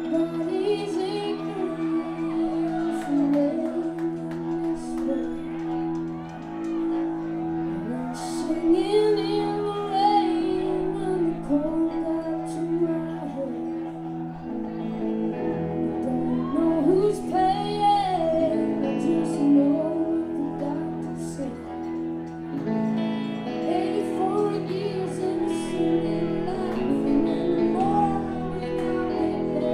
Everybody's ignorant from this way. I'm singing in the rain and the cold got to my head. Don't know who's paying, I just know what the doctor said. 84 years innocent in life, and in the morning I'll be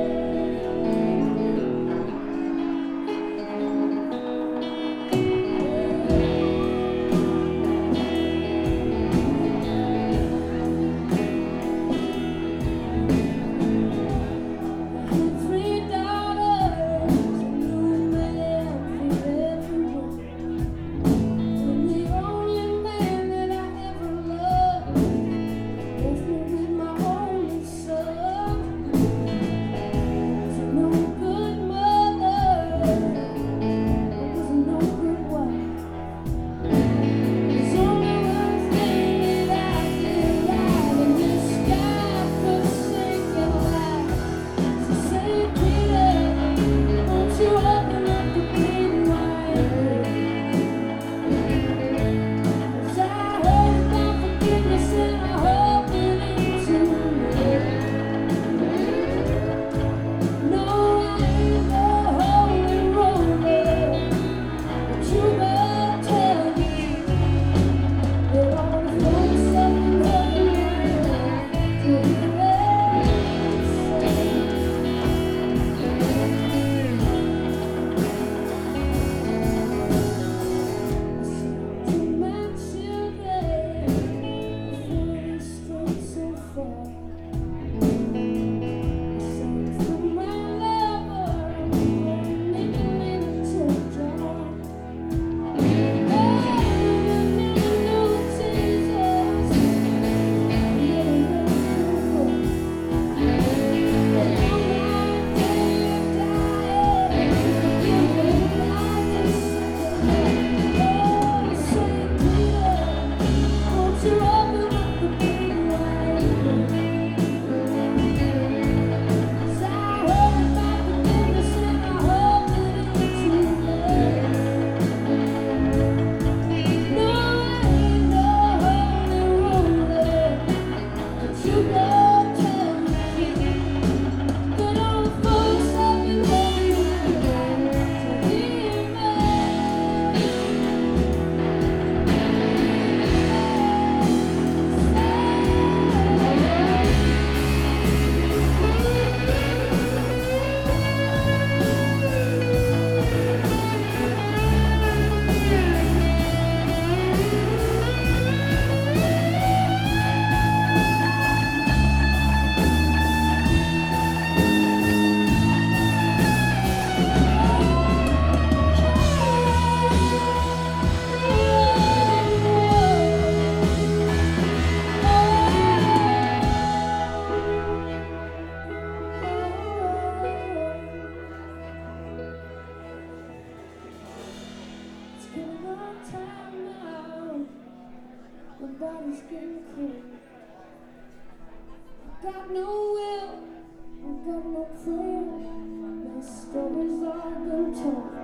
three daughters, a new man for everyone. And the only man that I ever loved left me with my only son. Was no good mother, was no good wife. There's only one thing that I did right in this God-forsaken life. So say, Peter, won't you open up the big wide world? 'Cause I heard about forgiveness and I hope it ain't too late. No, I ain't no holy roller, but you better tell me that all the folks up in heaven to hear it say. To my children, before they stray so far, sing for my lover, living in a church yard. Oh, you never knew Jesus, you never knew. But on my day of dying, you will rise and sing. Oh, Saint Peter, won't you open up the big wide world? 'Cause I heard about forgiveness and I hope it ain't too late. No, I ain't no holy roller, but you go tell me that all the folks up in heaven to hear me. It's been a long time now, my body's getting cold. I got no will, I got no prayer, my story's all been told.